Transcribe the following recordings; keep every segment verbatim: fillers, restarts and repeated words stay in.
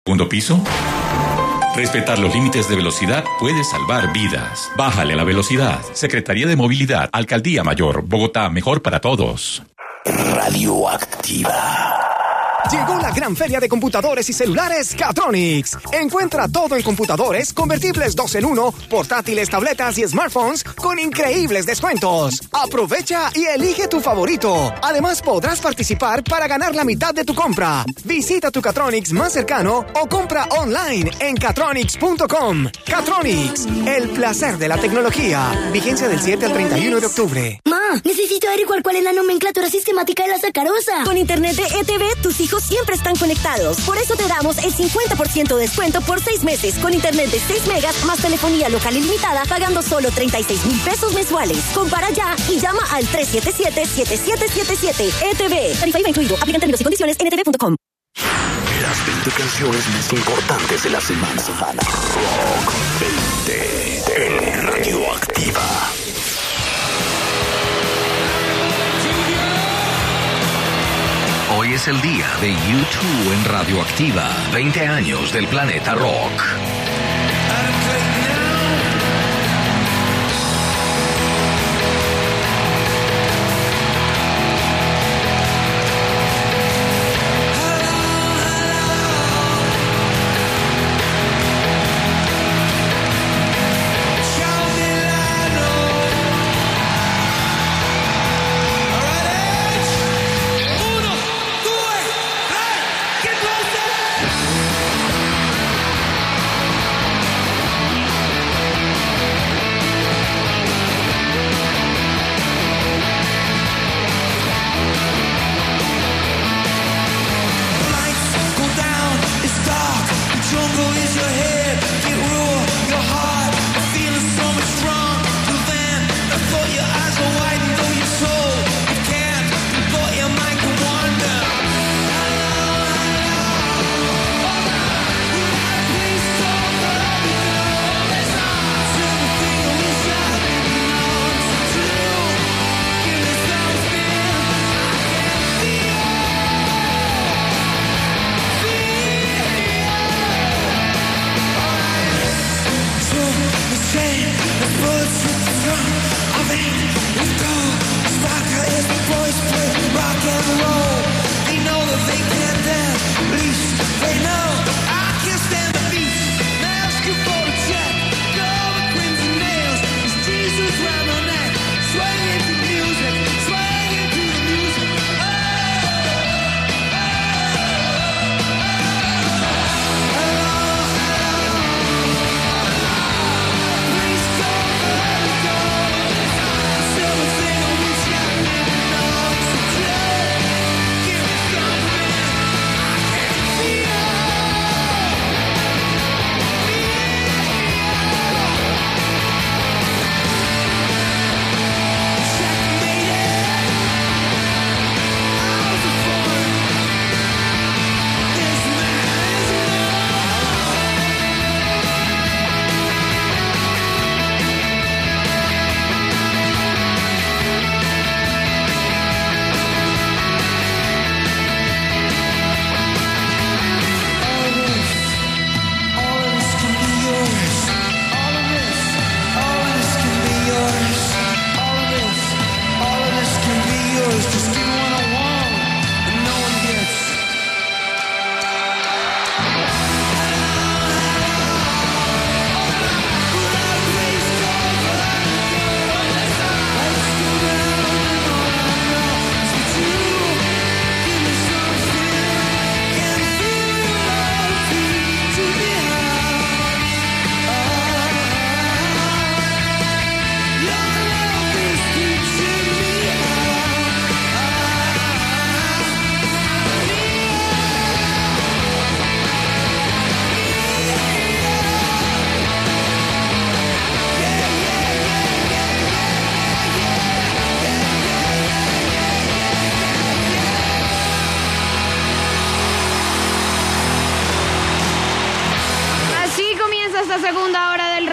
¿Segundo piso? Respetar los límites de velocidad puede salvar vidas. Bájale la velocidad. Secretaría de Movilidad, Alcaldía Mayor, Bogotá, mejor para todos. Radioactiva. Llegó la gran feria de computadores y celulares Catronics. Encuentra todo en computadores, convertibles dos en uno, portátiles, tabletas y smartphones con increíbles descuentos. Aprovecha y elige tu favorito. Además podrás participar para ganar la mitad de tu compra. Visita tu Catronics más cercano o compra online en catronics punto com. Catronics, el placer de la tecnología. Vigencia del siete al treinta y uno de octubre. Ma, necesito averiguar cuál es la nomenclatura sistemática de la sacarosa. Con internet de E T V, tus hijos siempre están conectados. Por eso te damos el cincuenta por ciento de descuento por seis meses con internet de seis megas más telefonía local ilimitada pagando solo treinta y seis mil pesos mensuales. Compara ya y llama al tres siete siete, siete siete siete siete. E T V. Tarifa I V A incluido. Aplican términos y condiciones en e t v punto com. Las veinte canciones más importantes de la semana. Rock veinte en Radioactiva. Hoy es el día de U dos en Radioactiva. veinte años del planeta rock.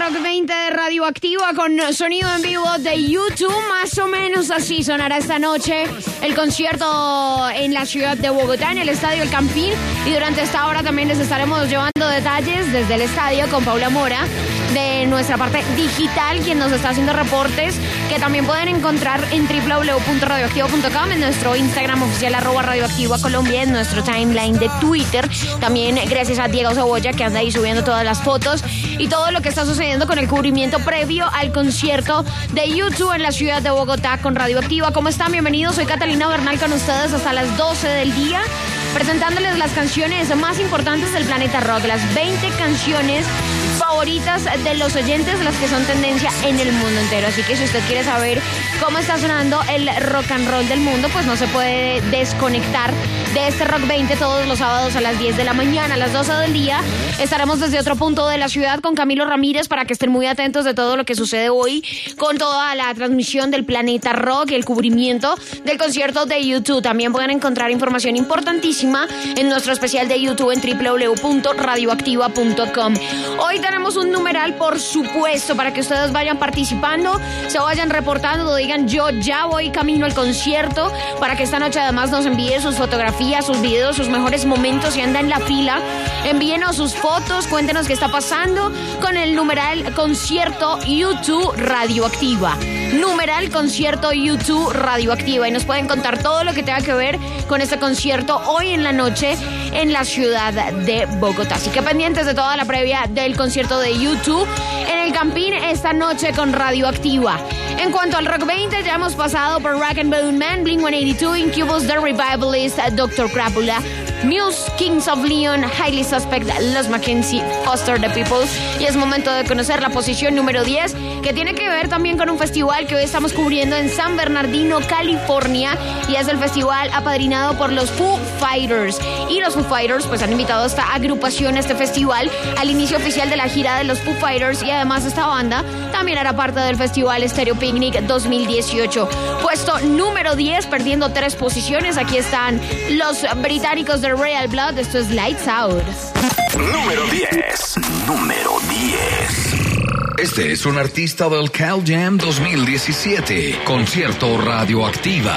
Rock veinte de Radioactiva con sonido en vivo de YouTube. Más o menos así sonará esta noche el concierto en la ciudad de Bogotá, en el Estadio El Campín. Y durante esta hora también les estaremos llevando detalles desde el estadio con Paula Mora, de nuestra parte digital, quien nos está haciendo reportes que también pueden encontrar en doble u doble u doble u punto radioactivo punto com, en nuestro Instagram oficial arroba Radioactiva Colombia, en nuestro timeline de Twitter. También gracias a Diego Cebolla, que anda ahí subiendo todas las fotos y todo lo que está sucediendo con el cubrimiento previo al concierto de YouTube en la ciudad de Bogotá con Radioactiva. ¿Cómo están? Bienvenidos. Soy Catalina Bernal con ustedes hasta las doce del día, presentándoles las canciones más importantes del planeta rock, las veinte canciones favoritas de los oyentes, las que son tendencia en el mundo entero. Así que si usted quiere saber cómo está sonando el rock and roll del mundo, pues no se puede desconectar de este Rock veinte todos los sábados a las diez de la mañana. A las doce del día estaremos desde otro punto de la ciudad con Camilo Ramírez para que estén muy atentos de todo lo que sucede hoy con toda la transmisión del Planeta Rock y el cubrimiento del concierto de YouTube. También pueden encontrar información importantísima en nuestro especial de YouTube en doble u doble u doble u punto radioactiva punto com. Hoy tenemos un numeral, por supuesto, para que ustedes vayan participando, se vayan reportando, digan yo ya voy camino al concierto, para que esta noche además nos envíen sus fotografías, sus videos, sus mejores momentos. Si anda en la fila, envíenos sus fotos, cuéntenos qué está pasando con el numeral concierto YouTube Radioactiva. Numeral concierto YouTube Radioactiva, y nos pueden contar todo lo que tenga que ver con este concierto hoy en la noche en la ciudad de Bogotá. Así que pendientes de toda la previa del concierto de YouTube en el Campín esta noche con Radioactiva. En cuanto al Rock veinte, ya hemos pasado por Rock and Bone Man, Blink ciento ochenta y dos, Incubus, The Revivalist, doctor Crápula, Muse, Kings of Leon, Highly Suspect, Los Mackenzie, Foster the People. Y es momento de conocer la posición número diez, que tiene que ver también con un festival que hoy estamos cubriendo en San Bernardino, California, y es el festival apadrinado por los Foo Fighters. Y los Foo Fighters pues han invitado a esta agrupación a este festival al inicio oficial de la gira de los Foo Fighters, y además esta banda también hará parte del festival Stereo Picnic dos mil dieciocho. Puesto número diez, perdiendo tres posiciones, aquí están los británicos de Royal Blood. Esto es Lights Out. Número diez. Número diez. Este es un artista del Cal Jam dos mil diecisiete. Concierto Radioactiva.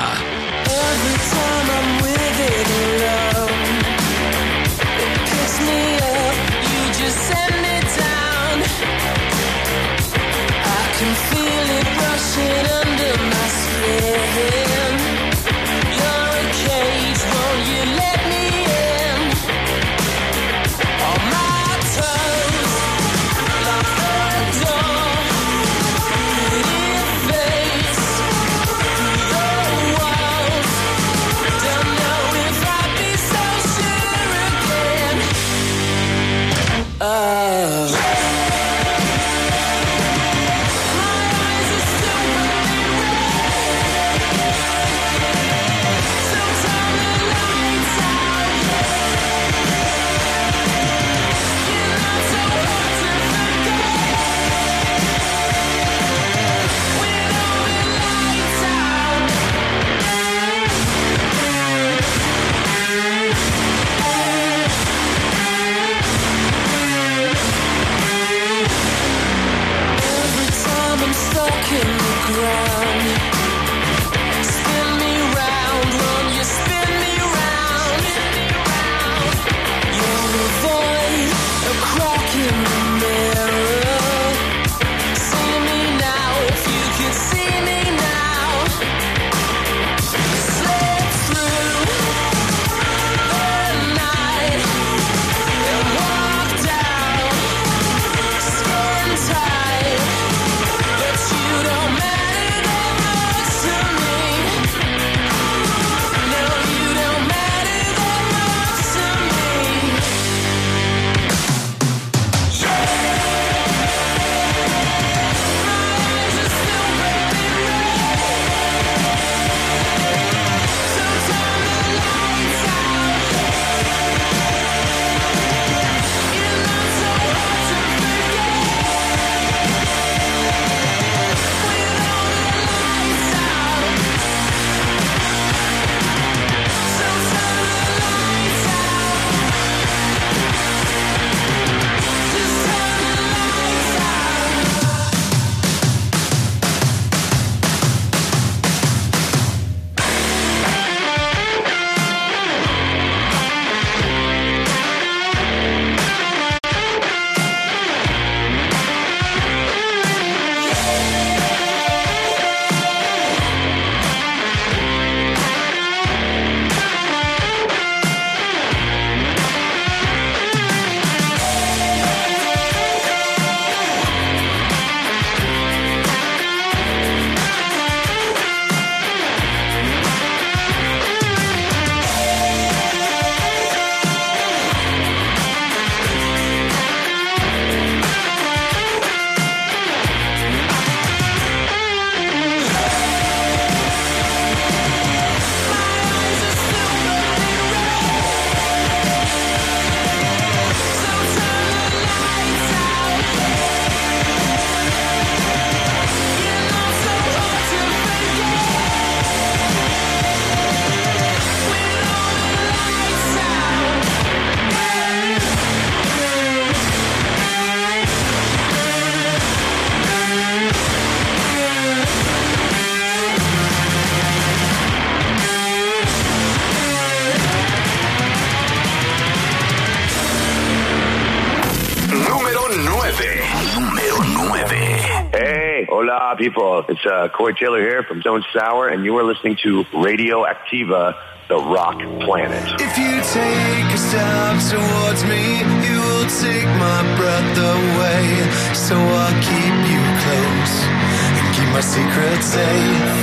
nueve. Número nueve. Hey, hola people. It's uh, Corey Taylor here from Zone Sour, and you are listening to Radio Activa, the rock planet. If you take a step towards me, you will take my breath away. So I'll keep you close and keep my secrets safe.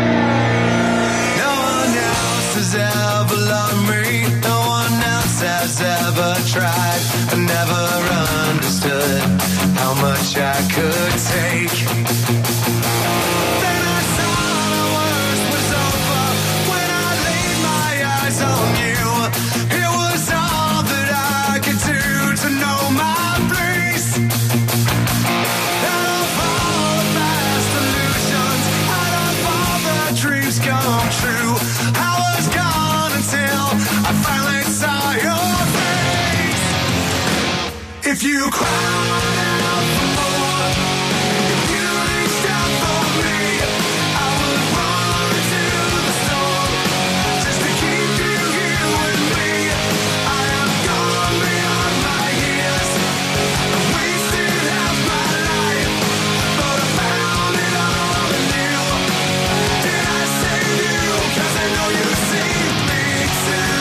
No one else has ever loved me. No one else has ever tried. I never understood how much I could take. Then I saw the worst was over when I laid my eyes on you. It was all that I could do to know my place. Out of all the past illusions, out of all the dreams come true, I was gone until I finally saw your face. If you cried out for more, if you reached out for me, I would run into the storm just to keep you here with me. I have gone beyond my years, I wasted half my life, but I found it all in you. Did I save you? 'Cause I know you saved me too.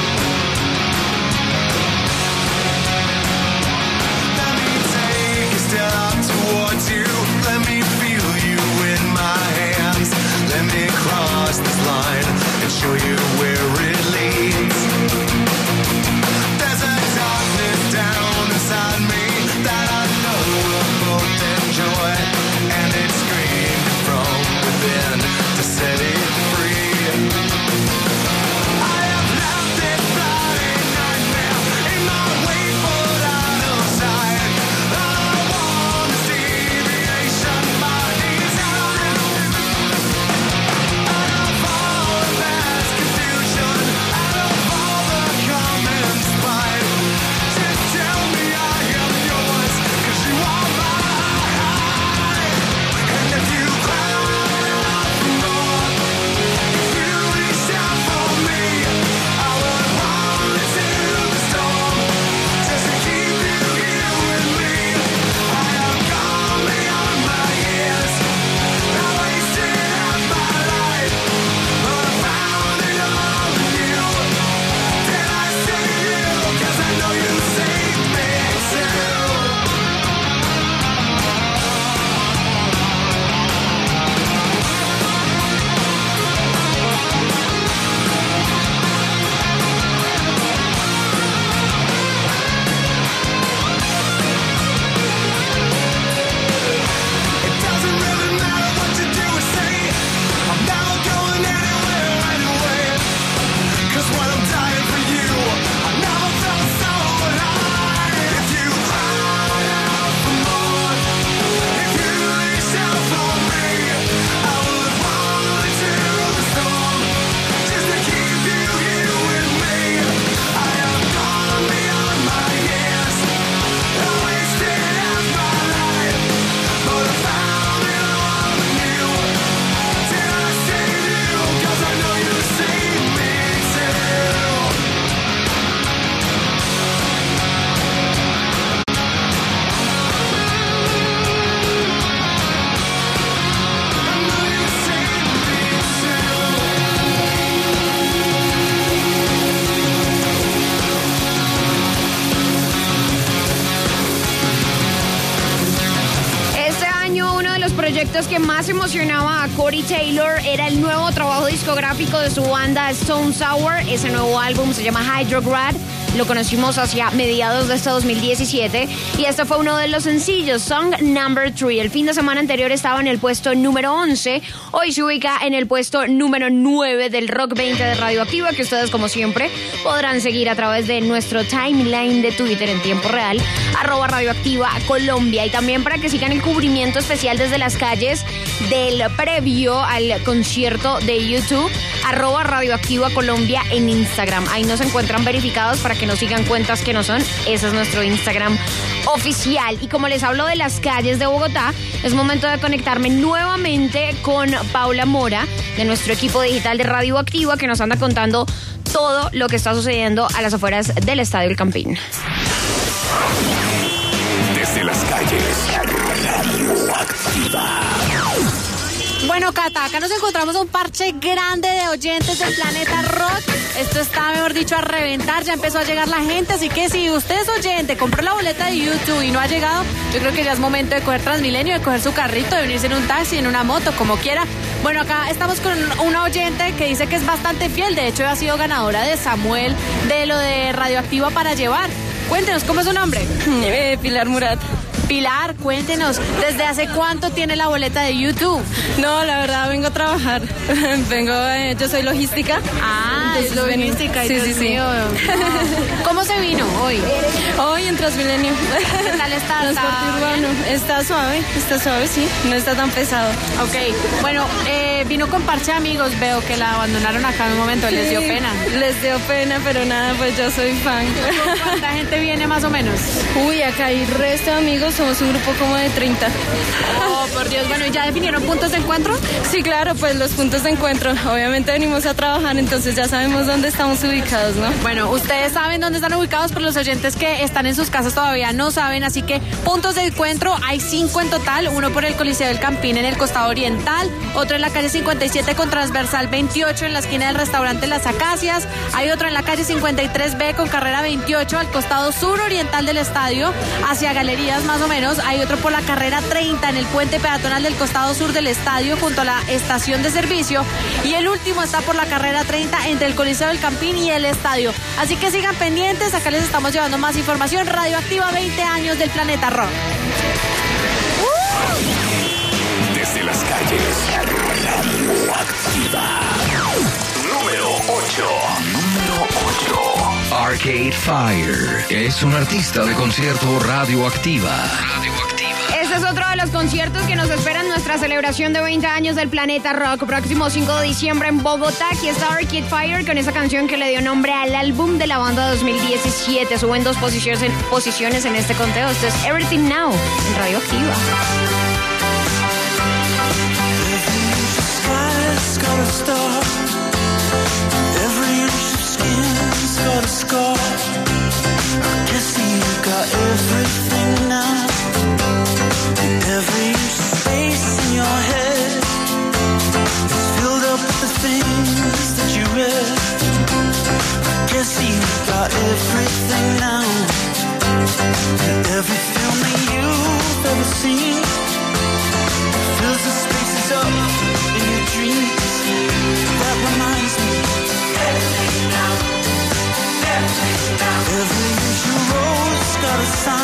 Let me take a step towards you. Let me feel you in my hands. Let me cross this line and show you where it leads. There's a darkness down inside me that I know we'll both enjoy, and it's screaming from within to set it free. I have left this bloody nightmare in my way put out of sight. All I want is deviation by design. Out of all the past confusion, out of all the common spite, just tell me I am yours, 'cause you are mine. And if you cried out for more, if you reached out for me, I would run into the storm just to keep you here with me. I have gone beyond my years, I wasted half my life, but I found it all in you. Did I save you? 'Cause I know you saved me too. It doesn't really matter what you do or say, I'm never going anywhere anyway. 'Cause when I'm dying for you, I never felt so alive. If you cried out for more, if you reached out for me, I would run into the storm just to keep you here with me. I have gone beyond my years, I wasted half my life, but I found it all in you. Did I save you? 'Cause I know you saved me too. I know you saved me Este año uno de los proyectos que más emocionaba a Corey Taylor era el nuevo trabajo discográfico de su banda Stone Sour. Ese nuevo álbum se llama Hydrograd. Lo conocimos hacia mediados de este dos mil diecisiete y este fue uno de los sencillos, Song Number tres. El fin de semana anterior estaba en el puesto número once, hoy se ubica en el puesto número nueve del Rock veinte de Radioactiva, que ustedes como siempre podrán seguir a través de nuestro timeline de Twitter en tiempo real, arroba Radioactiva Colombia, y también para que sigan el cubrimiento especial desde las calles del previo al concierto de YouTube, arroba Radioactiva Colombia en Instagram. Ahí nos encuentran verificados para que nos sigan cuentas que no son. Ese es nuestro Instagram oficial. Y como les hablo de las calles de Bogotá, es momento de conectarme nuevamente con Paula Mora, de nuestro equipo digital de Radioactiva, que nos anda contando todo lo que está sucediendo a las afueras del Estadio El Campín. Desde las calles Cata. Acá nos encontramos un parche grande de oyentes del Planeta Rock. Esto está, mejor dicho, a reventar. Ya empezó a llegar la gente, así que si usted es oyente, compró la boleta de YouTube y no ha llegado, yo creo que ya es momento de coger Transmilenio, de coger su carrito, de venirse en un taxi, en una moto, como quiera. Bueno, acá estamos con una oyente que dice que es bastante fiel. De hecho, ha sido ganadora de Samuel de lo de Radioactiva para llevar. Cuéntenos, ¿cómo es su nombre? Eh, Pilar Murat. Pilar, cuéntenos, ¿desde hace cuánto tiene la boleta de YouTube? No, la verdad, vengo a trabajar. vengo, eh, yo soy logística. Ah, es logística. Sí, sí, sí. No. ¿Cómo se vino hoy? Hoy en Transmilenio. ¿Qué tal está? Transporte urbano. Está suave, está suave, sí. No está tan pesado. Ok, bueno, eh, vino con parche de amigos. Veo que la abandonaron acá en un momento. ¿Les dio Sí, pena? Les dio pena, pero nada, pues yo soy fan. ¿Cuánta gente viene más o menos? Uy, acá hay resto de amigos. Somos un grupo como de treinta. Oh, por Dios. Bueno, ¿y ya definieron puntos de encuentro? Sí, claro, pues los puntos de encuentro. Obviamente venimos a trabajar, entonces ya sabemos dónde estamos ubicados, ¿no? Bueno, ustedes saben dónde están ubicados, pero los oyentes que están en sus casas todavía no saben, así que puntos de encuentro hay cinco en total, uno por el Coliseo del Campín en el costado oriental, otro en la calle cincuenta y siete con transversal veintiocho en la esquina del restaurante Las Acacias, hay otro en la calle cincuenta y tres B con carrera veintiocho al costado sur oriental del estadio, hacia Galerías más o menos, hay otro por la carrera treinta en el puente peatonal del costado sur del estadio junto a la estación de servicio, y el último está por la carrera treinta entre el Coliseo del Campín y el estadio. Así que sigan pendientes, acá les estamos llevando más información. Radioactiva, veinte años del Planeta Rock. Desde las calles, Radioactiva. Número ocho. Número ocho. Arcade Fire es un artista de concierto radioactiva. Este es otro de los conciertos que nos esperan en nuestra celebración de veinte años del Planeta Rock. Próximo cinco de diciembre en Bogotá. Aquí está Arcade Fire con esa canción que le dio nombre al álbum de la banda dos mil diecisiete. Suben dos posiciones en, posiciones en este conteo. Esto es Everything Now en Radioactiva. Every inch of space in your head is filled up with the things that you read. I guess you've got everything now. And every film that you've ever seen fills the spaces up in your dreams. That reminds me, everything now, everything now. Every inch you road's got a sign.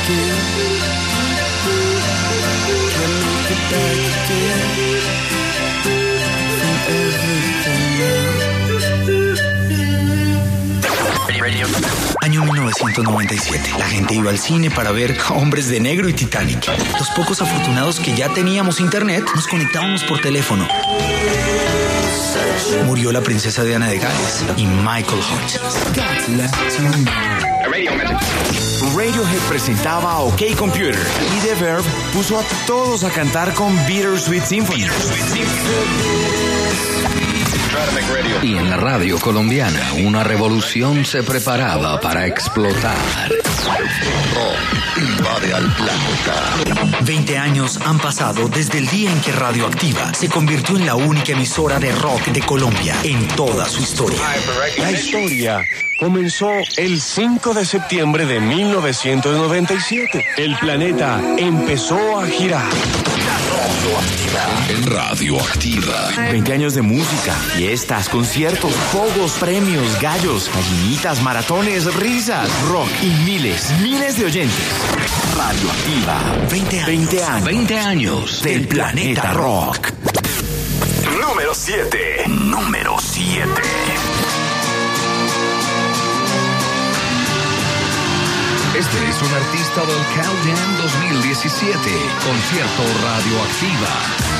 again. Can make it back again. From everything. Año mil novecientos noventa y siete. La gente iba al cine para ver Hombres de Negro y Titanic. Los pocos afortunados que ya teníamos internet nos conectábamos por teléfono. Murió la princesa Diana de Gales y Michael Hutchins. Radiohead presentaba a OK Computer y The Verve puso a todos a cantar con Bittersweet Symphony. Y en la radio colombiana, una revolución se preparaba para explotar. Rock invade al planeta. Veinte años han pasado desde el día en que Radioactiva se convirtió en la única emisora de rock de Colombia en toda su historia. La historia comenzó el cinco de septiembre de mil novecientos noventa y siete. El planeta empezó a girar. En Radioactiva. veinte años de música, fiestas, conciertos, juegos, premios, gallos, gallinitas, maratones, risas, rock y miles, miles de oyentes. Radioactiva. veinte años. veinte años. veinte años del planeta rock. Número siete. Número siete. Este es un artista del Countdown dos mil diecisiete. Concierto Radioactiva.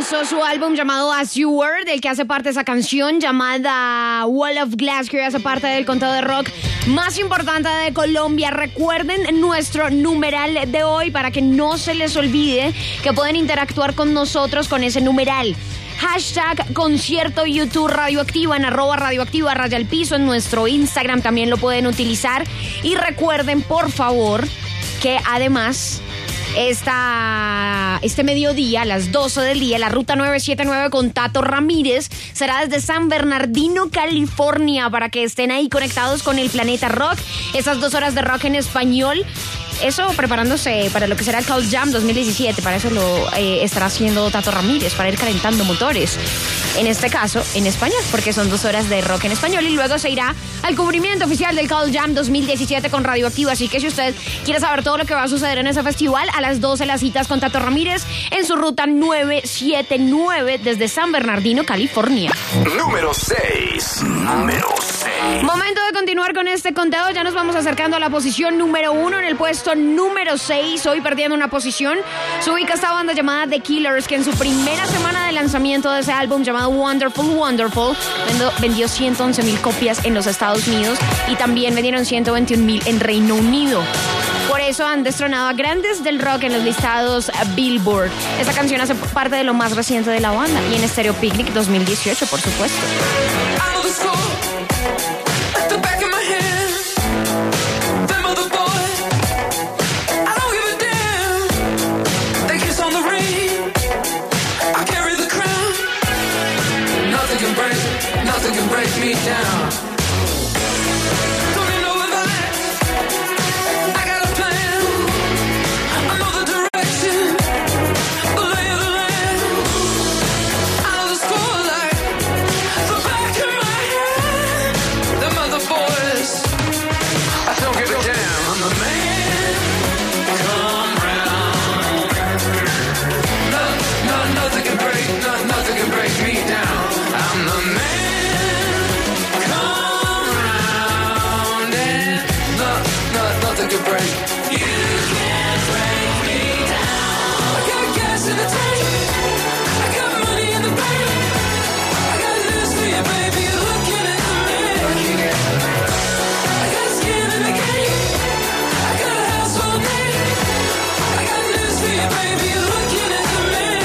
lanzó su álbum llamado As You Were, del que hace parte esa canción llamada Wall of Glass, que hace parte del conteo de rock más importante de Colombia. Recuerden nuestro numeral de hoy para que no se les olvide que pueden interactuar con nosotros con ese numeral. Hashtag concierto YouTube Radioactiva, en arroba radioactiva raya al piso, en nuestro Instagram también lo pueden utilizar. Y recuerden, por favor, que además esta, este mediodía, a las doce del día, la ruta nueve siete nueve con Tato Ramírez será desde San Bernardino, California, para que estén ahí conectados con el Planeta Rock. Esas dos horas de rock en español. Eso preparándose para lo que será el Call Jam dos mil diecisiete. Para eso lo eh, estará haciendo Tato Ramírez, para ir calentando motores. En este caso, en español, porque son dos horas de rock en español. Y luego se irá al cubrimiento oficial del Call Jam dos mil diecisiete con Radioactiva. Así que si usted quiere saber todo lo que va a suceder en ese festival, a las doce las citas con Tato Ramírez en su ruta nueve siete nueve desde San Bernardino, California. Número seis. Número seis. Momento de continuar con este conteo. Ya nos vamos acercando a la posición número uno. En el puesto número seis, hoy perdiendo una posición, se ubica esta banda llamada The Killers, que en su primera semana de lanzamiento de ese álbum llamado Wonderful Wonderful vendió, vendió ciento once mil copias en los Estados Unidos y también vendieron ciento veintiún mil en Reino Unido. Por eso han destronado a grandes del rock en los listados Billboard. Esta canción hace parte de lo más reciente de la banda y en Stereo Picnic dos mil dieciocho, por supuesto. Nothing can break me down. Don't you know that I got a plan? I know the direction, the lay of the land. I know the score like the back of my hand. Them other boys, I don't give a damn. I'm the man. Come round. No, no, nothing can break, no, nothing can break me down. I'm the man. Nothing can break. You can't break me down. I got gas in the tank. I got money in the bank. I got news for you, baby. You're looking at the man. I got skin in the game. I got a house full of name. I got news for you, baby. You're looking at the man.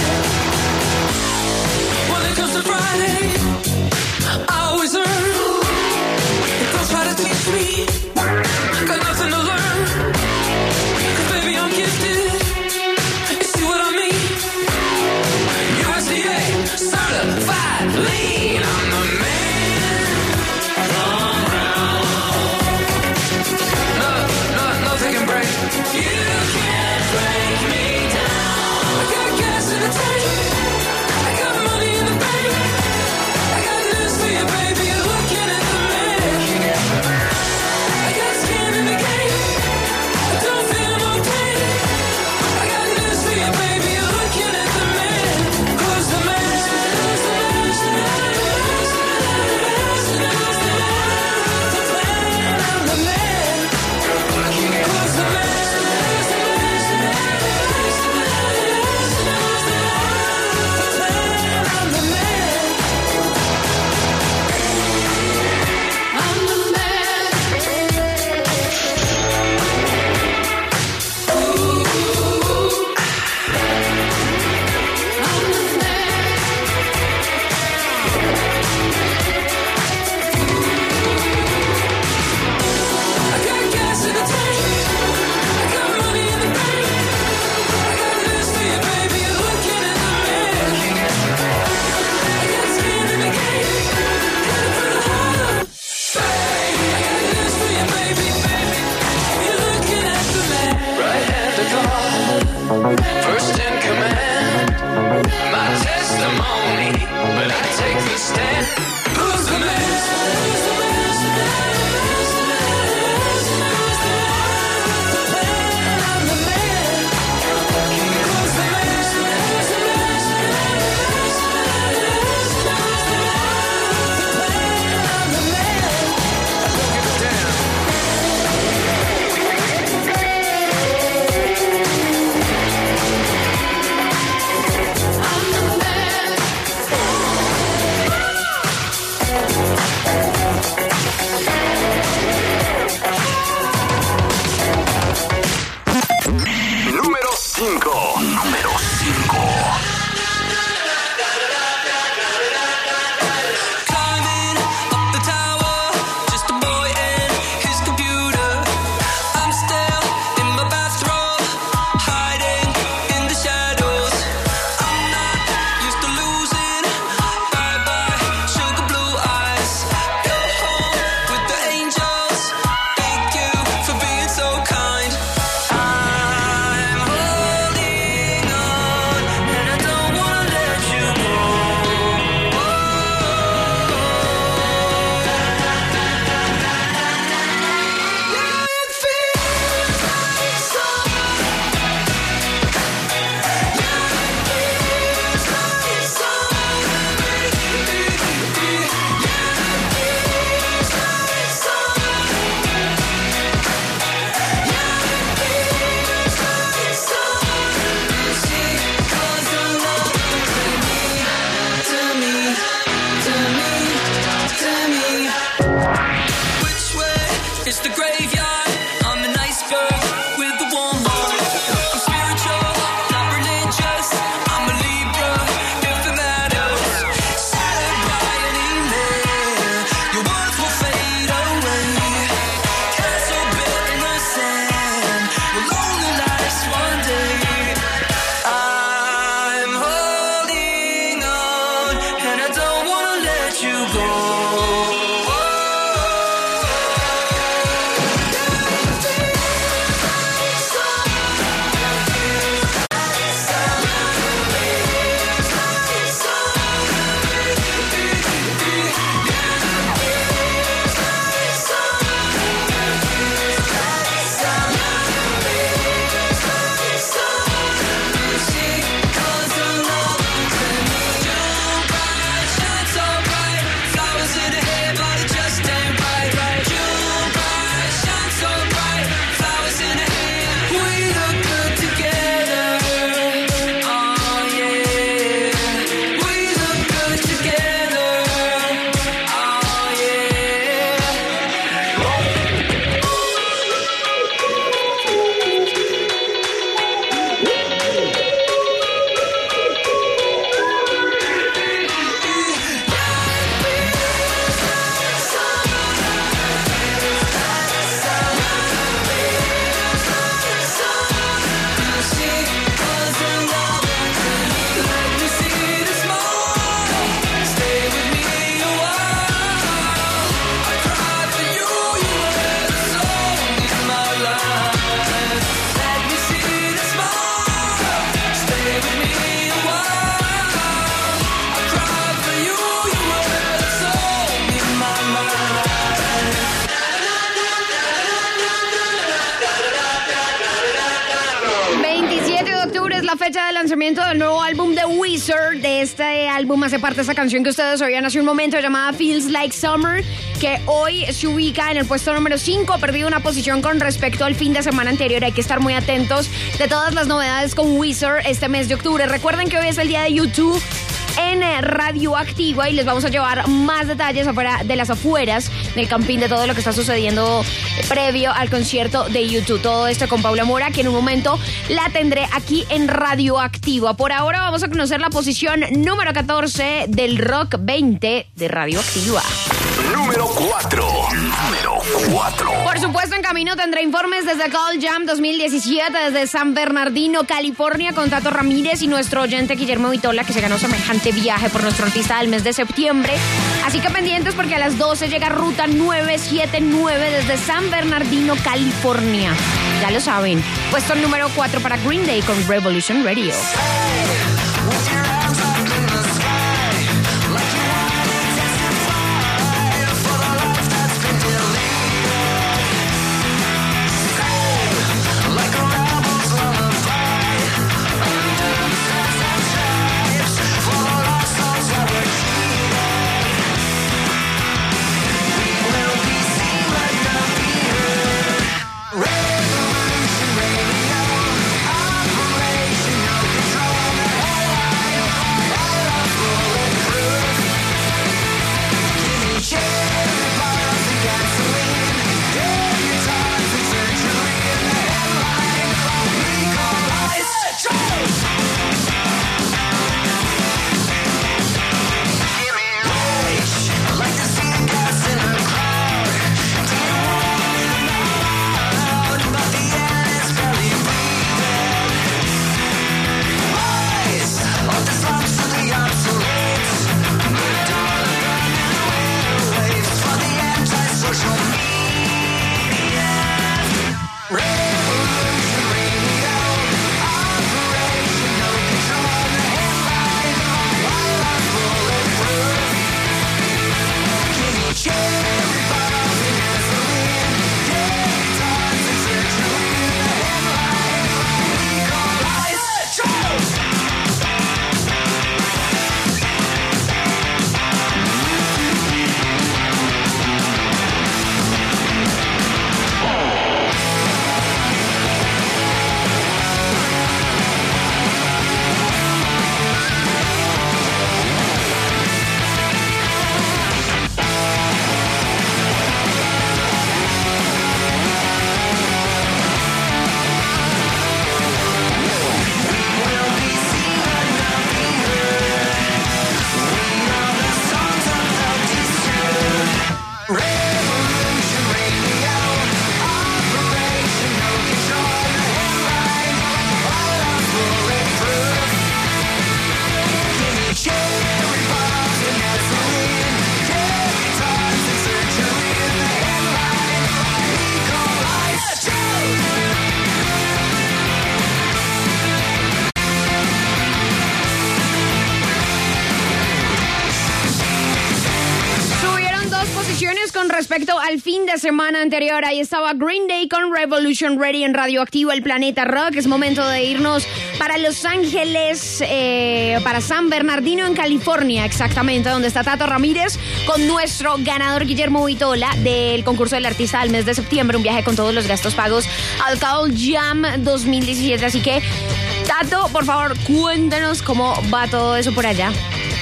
When it comes to Friday, I always earn. Don't try to teach me. Got nothing to learn. Cause baby I'm gifted. You see what I mean? U S D A certified lean. I'm the man. Come round. No, no, nothing can break. You can't break me down. I got gas in the tank. I got money in the bank. I got news for you, baby. You're looking at the man. I got skin in the game. I don't feel no pain. I got news for you, baby. You're looking at the man. Who's the man? Who's the man? Who's the man? Who's the man? Who's the man? I'm the man. Who's the man? Who's the man? Who's the man? Who's the man? I'm the man. I'm the man. I got gas in the tank. I got money in the bank. I got news for you, baby. You're looking at the man. I got skin in the game. Gotta put it harder. I got news for you, baby. You're looking at the man. Right hand to God, first in command. My testimony, but I take the stand. Who's the man? Who's the man? Who's the man? Who's the man? Who's the man? I'm the man. Who's the man? Who's the man? Who's the man? Who's the man? I'm the man. I don't give a damn. I'm the man. cinco. Número cinco. fecha de lanzamiento del nuevo álbum de Weezer. De este álbum hace parte esa canción que ustedes oían hace un momento llamada Feels Like Summer, que hoy se ubica en el puesto número cinco, ha perdido una posición con respecto al fin de semana anterior. Hay que estar muy atentos de todas las novedades con Weezer este mes de octubre. Recuerden que hoy es el día de YouTube en Radio Activa y les vamos a llevar más detalles afuera de las afueras del campín de todo lo que está sucediendo previo al concierto de YouTube. Todo esto con Paula Mora, que en un momento la tendré aquí en Radio Activa. Por ahora vamos a conocer la posición número catorce del Rock veinte de Radio Activa. Número cuatro. Número cuatro. Por supuesto, en camino tendré informes desde Call Jam dos mil diecisiete, desde San Bernardino, California, con Tato Ramírez y nuestro oyente Guillermo Vitola, que se ganó semejante viaje por nuestro artista del mes de septiembre. Así que pendientes, porque a las doce llega Ruta nueve siete nueve desde San Bernardino, California. Ya lo saben. Puesto número cuatro para Green Day con Revolution Radio. respecto al fin de semana anterior, ahí estaba Green Day con Revolution Ready en Radioactiva, el Planeta Rock. Es momento de irnos para Los Ángeles, eh, para San Bernardino en California, exactamente, donde está Tato Ramírez con nuestro ganador Guillermo Vitola del concurso del artista del mes de septiembre, un viaje con todos los gastos pagos al Call Jam dos mil diecisiete. Así que, Tato, por favor, cuéntanos cómo va todo eso por allá.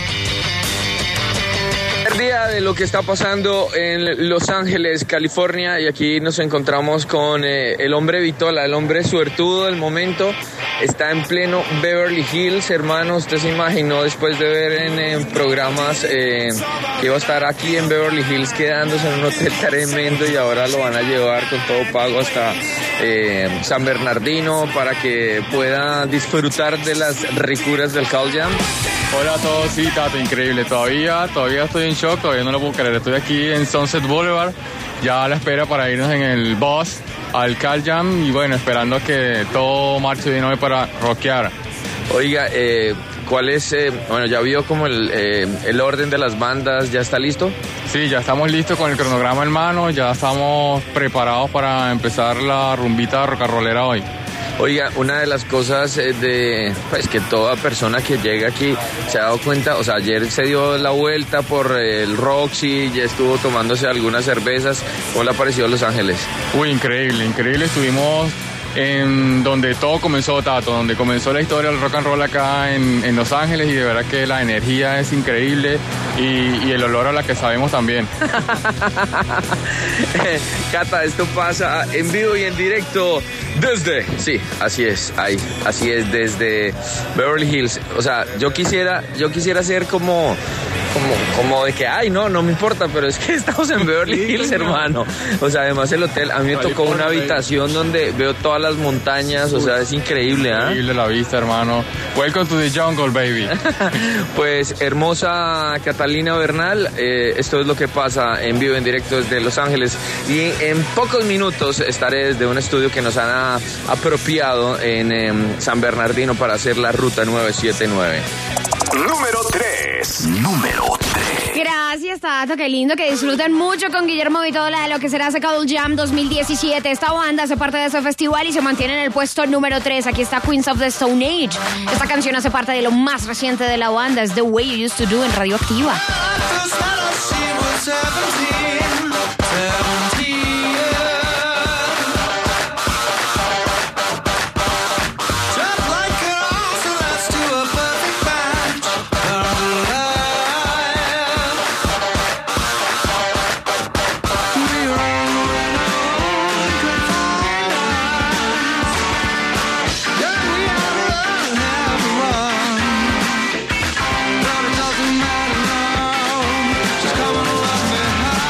Día de lo que está pasando en Los Ángeles, California, y aquí nos encontramos con eh, el hombre Vitola, el hombre suertudo del momento. Está en pleno Beverly Hills, hermano. Usted se imaginó después de ver en, en programas eh, que iba a estar aquí en Beverly Hills quedándose en un hotel tremendo, y ahora lo van a llevar con todo pago hasta eh, San Bernardino para que pueda disfrutar de las ricuras del Call Jam. Hola a todos, sí, Tato, increíble. Todavía, todavía estoy en shock, todavía no lo puedo creer. Estoy aquí en Sunset Boulevard, ya a la espera para irnos en el bus al Call Jam, y bueno, esperando que todo marche bien hoy para rockear. Oiga, eh, ¿cuál es, eh, bueno, ya vio como el, eh, el orden de las bandas? ¿Ya está listo? Sí, ya estamos listos con el cronograma en mano, ya estamos preparados para empezar la rumbita rocarrolera hoy. Oiga, una de las cosas de, pues, que toda persona que llega aquí se ha dado cuenta, o sea, ayer se dio la vuelta por el Roxy, ya estuvo tomándose algunas cervezas. ¿Cómo le ha parecido Los Ángeles? Uy, increíble, increíble. Estuvimos en donde todo comenzó, Tato, donde comenzó la historia del rock and roll acá en, en Los Ángeles, y de verdad que la energía es increíble, y, y el olor a la que sabemos también. Cata, esto pasa en vivo y en directo desde, sí, así es, ahí, así es, desde Beverly Hills. O sea, yo quisiera, yo quisiera ser como, como, como de que, ay, no, no me importa, pero es que estamos en Beverly Hills, hermano. O sea, además el hotel, a mí me tocó una habitación donde veo todas las montañas, o sea, es increíble, ¿ah? ¿eh? Increíble la vista, hermano. Welcome to the jungle, baby. Pues, hermosa Catalina Bernal, eh, esto es lo que pasa en vivo, en directo desde Los Ángeles, y en pocos minutos estaré desde un estudio que nos han apropiado en eh, San Bernardino para hacer la ruta nueve siete nueve. Número tres. Número tres. Gracias, Tato, qué lindo, que disfruten mucho con Guillermo Vitola de lo que será ese Call Jam dos mil diecisiete. Esta banda hace parte de ese festival y se mantiene en el puesto número tres. Aquí está Queens of the Stone Age. Esta canción hace parte de lo más reciente de la banda, es The Way You Used to Do en Radioactiva. Just coming along behind.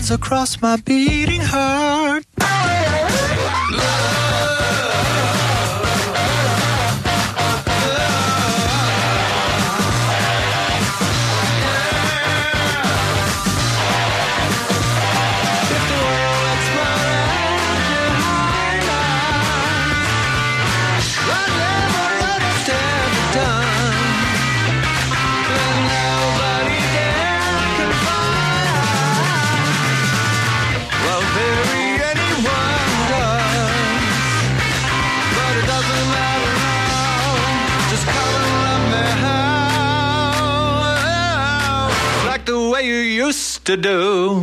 pulse across my beating heart. You used to do.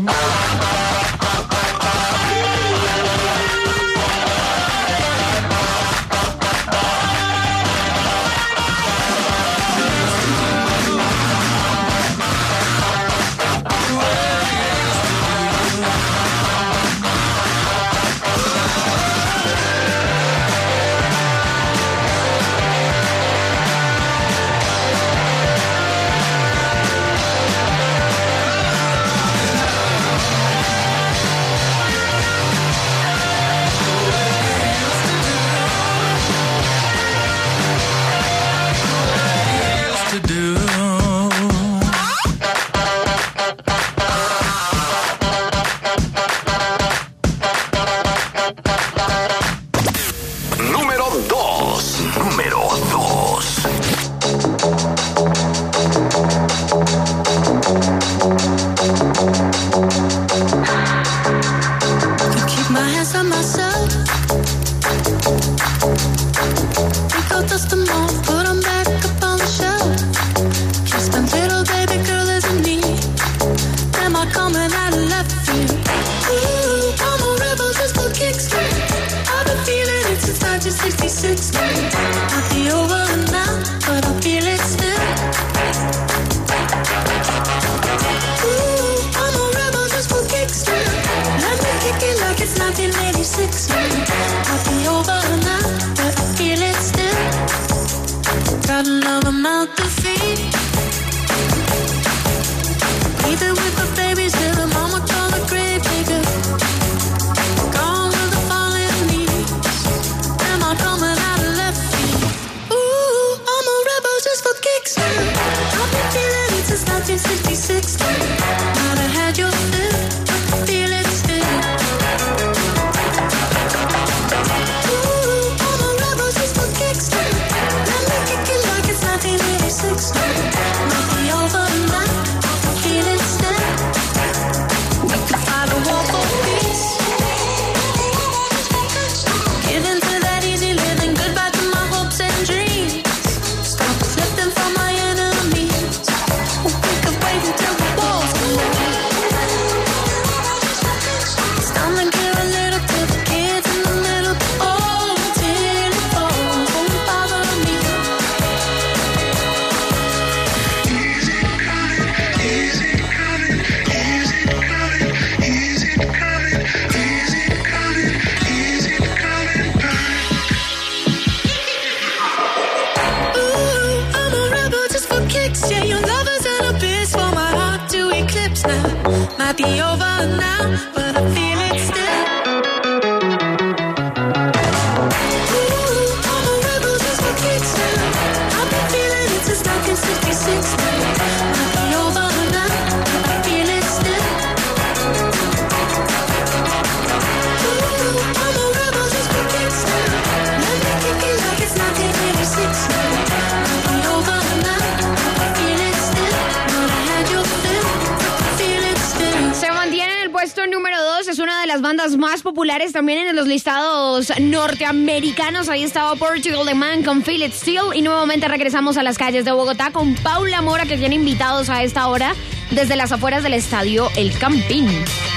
Populares también en los listados norteamericanos. Ahí estaba Portugal The Man con Feel It Still. Y nuevamente regresamos a las calles de Bogotá con Paula Mora, que tiene invitados a esta hora desde las afueras del estadio El Campín.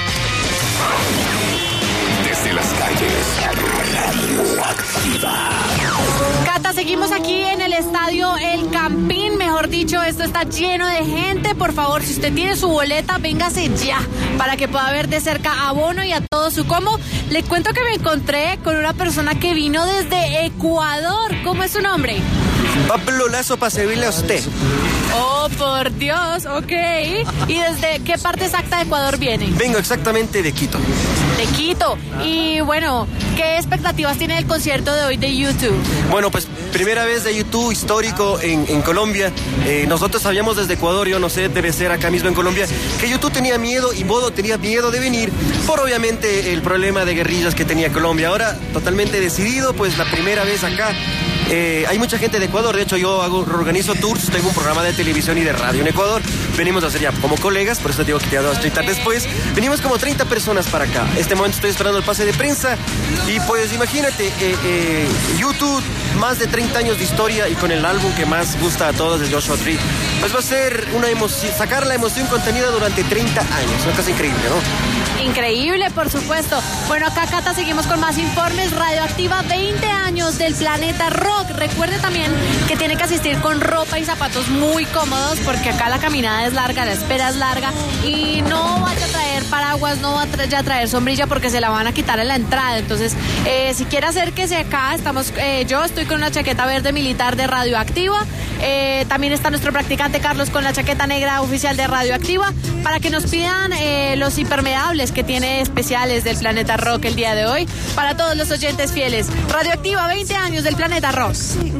Desde las calles, Radio Activa. Cata, seguimos aquí en el estadio El Campín. Mejor dicho, esto está lleno de gente. Por favor, si usted tiene su boleta, véngase ya para que pueda ver de cerca a Bono y a todo su combo. Le cuento que me encontré con una persona que vino desde Ecuador. ¿Cómo es su nombre? Pablo Lazo, para servirle a usted. Oh, por Dios, ok. ¿Y desde qué parte exacta de Ecuador viene? Vengo exactamente de Quito. De Quito. Y bueno, ¿qué expectativas tiene el concierto de hoy de YouTube? Bueno, pues primera vez de YouTube histórico en, en Colombia. Eh, nosotros sabíamos desde Ecuador, yo no sé, debe ser acá mismo en Colombia, que YouTube tenía miedo y Bodo tenía miedo de venir por obviamente el problema de guerrillas que tenía Colombia. Ahora totalmente decidido, pues la primera vez acá. Eh, hay mucha gente de Ecuador, de hecho yo hago, organizo tours, tengo un programa de televisión y de radio en Ecuador. Venimos a hacer ya como colegas, por eso digo que te voy a explicar después. Venimos como treinta personas para acá. Este momento estoy esperando el pase de prensa y pues imagínate, eh, eh, YouTube, más de treinta años de historia y con el álbum que más gusta a todos de Joshua Tree. Pues va a ser una emoción, sacar la emoción contenida durante treinta años, una cosa increíble, ¿no? Increíble, por supuesto. Bueno, acá, Cata, seguimos con más informes. Radioactiva, veinte años del planeta rock. Recuerde también que tiene que asistir con ropa y zapatos muy cómodos porque acá la caminada es larga, la espera es larga y no vaya a traer paraguas, no vaya a traer sombrilla porque se la van a quitar en la entrada. Entonces, eh, si quiere acérquese acá, estamos, eh, yo estoy con una chaqueta verde militar de Radioactiva. Eh, también está nuestro practicante Carlos con la chaqueta negra oficial de Radioactiva para que nos pidan eh, los impermeables que tiene especiales del Planeta Rock el día de hoy para todos los oyentes fieles. Radioactiva, veinte años del Planeta Rock.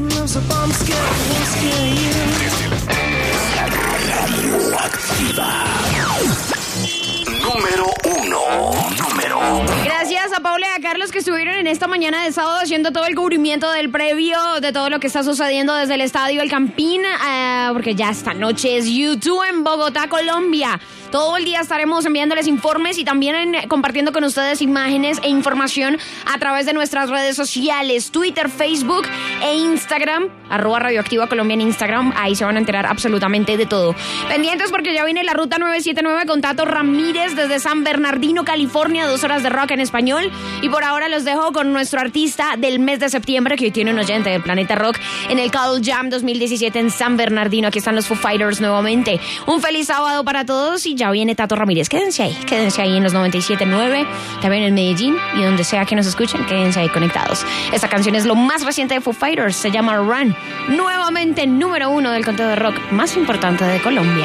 Radioactiva. Número uno. Número. Gracias a Paula y a Carlos que estuvieron en esta mañana de sábado haciendo todo el cubrimiento del previo de todo lo que está sucediendo desde el estadio El Campín, eh, porque ya esta noche es YouTube en Bogotá, Colombia. Todo el día estaremos enviándoles informes y también en, compartiendo con ustedes imágenes e información a través de nuestras redes sociales, Twitter, Facebook e Instagram, arroba Radioactiva Colombia en Instagram. Ahí se van a enterar absolutamente de todo. Pendientes porque ya viene la ruta nueve siete nueve con Tato Ramírez desde San Bernardino, California, dos horas de rock en español. Y por ahora los dejo con nuestro artista del mes de septiembre, que hoy tiene un oyente del Planeta Rock en el Call Jam dos mil diecisiete en San Bernardino. Aquí están los Foo Fighters nuevamente. Un feliz sábado para todos y ya viene Tato Ramírez. Quédense ahí, quédense ahí en los noventa y siete punto nueve, también en Medellín y donde sea que nos escuchen, quédense ahí conectados. Esta canción es lo más reciente de Foo Fighters, se llama Run, nuevamente número uno del conteo de rock más importante de Colombia.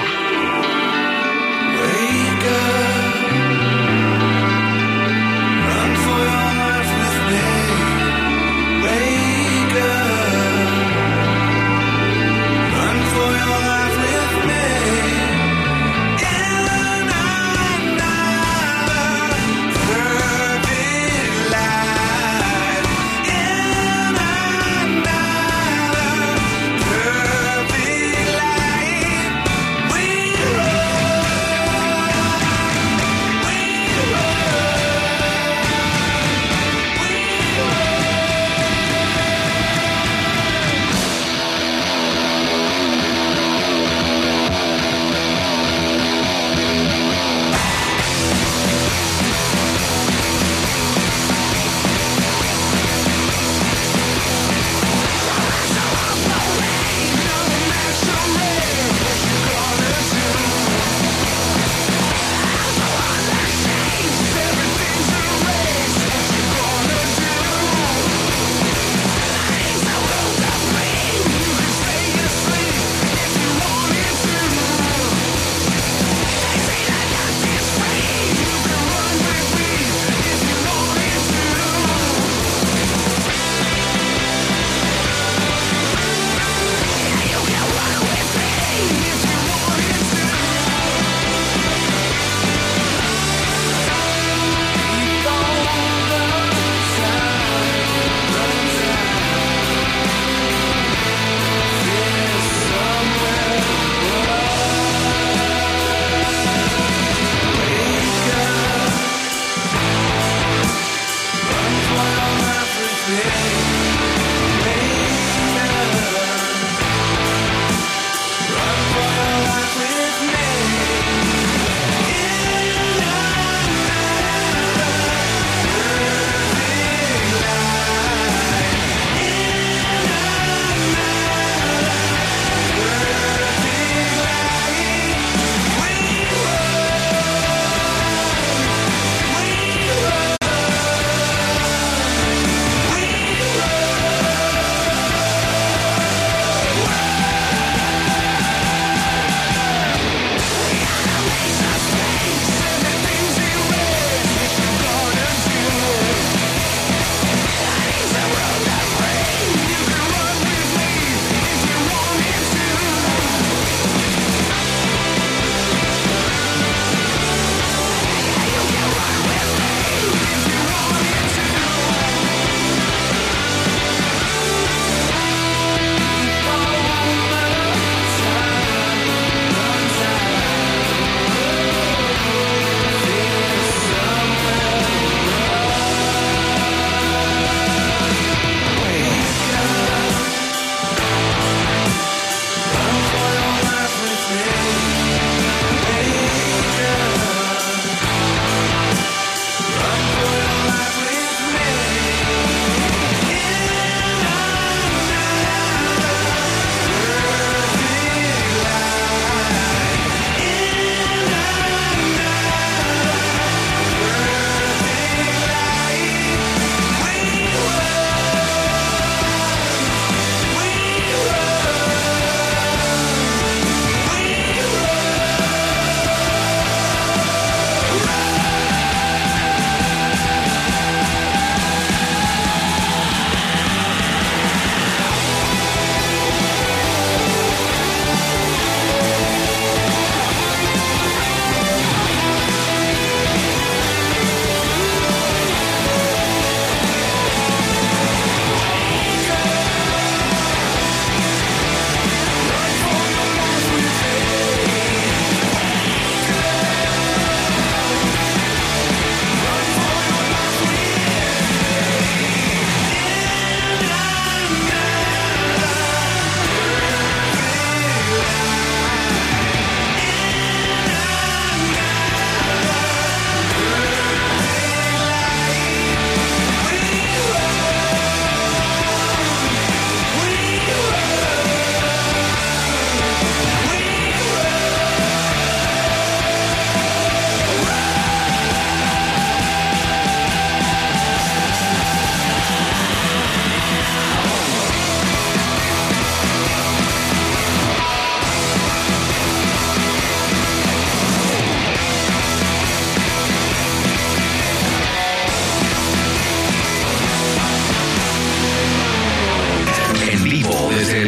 We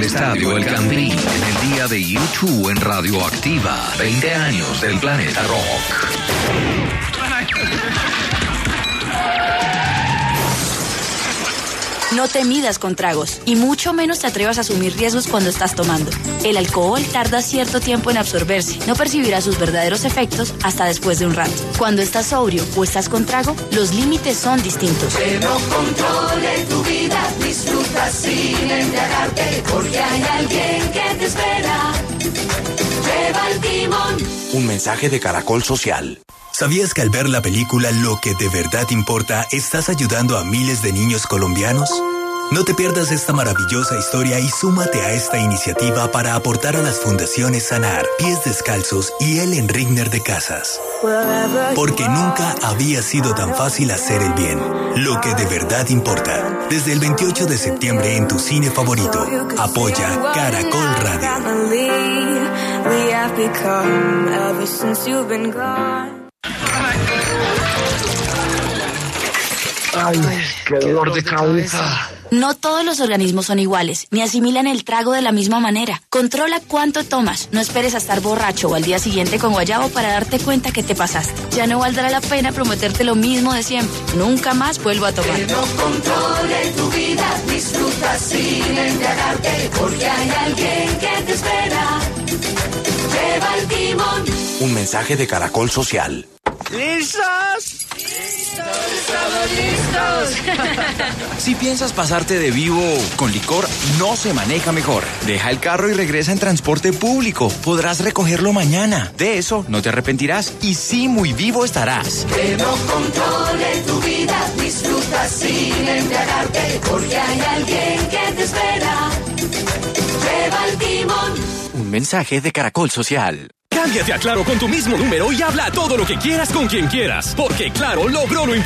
Estadio El Campín, en el día de YouTube en Radioactiva. veinte años del planeta rock. No te midas con tragos y mucho menos te atrevas a asumir riesgos cuando estás tomando. El alcohol tarda cierto tiempo en absorberse. No percibirás sus verdaderos efectos hasta después de un rato. Cuando estás sobrio o estás con trago, los límites son distintos. Que no controle tu vida, disfruta sin embriagarte, porque hay alguien que te espera. Lleva el timón. Un mensaje de Caracol Social. ¿Sabías que al ver la película Lo que de verdad importa, estás ayudando a miles de niños colombianos? No te pierdas esta maravillosa historia y súmate a esta iniciativa para aportar a las fundaciones Sanar, Pies Descalzos y Ellen Rigner de Casas. Porque nunca había sido tan fácil hacer el bien. Lo que de verdad importa. Desde el veintiocho de septiembre en tu cine favorito. Apoya Caracol Radio. Ay, qué dolor de cabeza. No todos los organismos son iguales, ni asimilan el trago de la misma manera. Controla cuánto tomas. No esperes a estar borracho o al día siguiente con guayabo para darte cuenta que te pasaste. Ya no valdrá la pena prometerte lo mismo de siempre. Nunca más vuelvo a tomar. Que no controle tu vida, disfruta sin embriagarte, porque hay alguien que te espera. Lleva el timón. Un mensaje de Caracol Social. ¿Listos? ¡Estamos listos! Si piensas pasarte de vivo con licor, no se maneja mejor. Deja el carro y regresa en transporte público. Podrás recogerlo mañana. De eso no te arrepentirás y sí muy vivo estarás. Que no controle tu vida, disfruta sin embriagarte, porque hay alguien que te espera. Lleva el timón. Un mensaje de Caracol Social. Cámbiate a Claro con tu mismo número y habla todo lo que quieras con quien quieras, porque Claro logró lo imposible.